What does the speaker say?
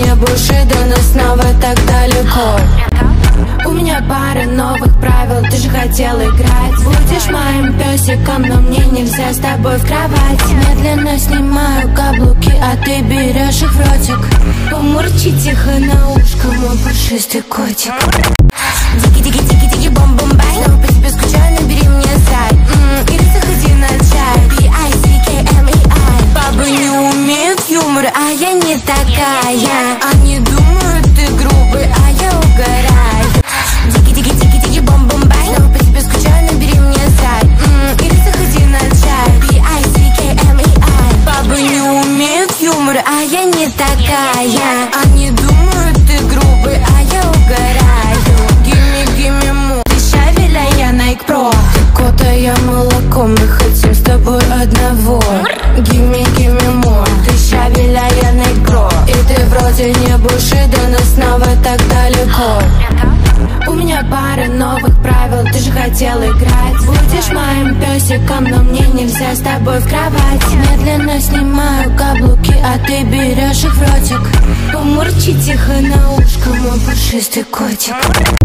не Бушидо, но снова так далеко. У меня пара новых правил, ты же хотел играть. Будешь моим песиком, но мне нельзя с тобой в кровать. Медленно снимаю каблуки, а ты берешь их в ротик. Помурчи тихо на ушко, мой пушистый котик. Дики-дики-дики-дики, бом-бом-бай. Снова по тебе скучаю, набери мне зай. Или заходи на чай. B-I-C-K-M-E-I. Бабы не умеют юмора, а я не такая. Они думают, ты грубый, а я угораю. Дики-дики-дики-дики, бом-бом-бай. Снова по тебе скучаю, набери мне зай. Или заходи на чай. B-I-C-K-M-E-I. Бабы не умеют юмора, а я не такая. Они думают, ты грубый, а я угораю. Гимми-гимми му, ты Шавель, а я Nike Pro. Ты кот, а я молоко, мы хотим с тобой одного. Гимми-гимми му, ты Шавель, а я Nike Pro. И ты вроде не Бушидо, но снова так далеко. У меня пара новых правил, ты же хотел играть. Будешь моим песиком, но мне нельзя с тобой в кровать. Медленно снимаю каблуки, а ты берешь их в ротик. Помурчи тихо на ушко, мой пушистый котик.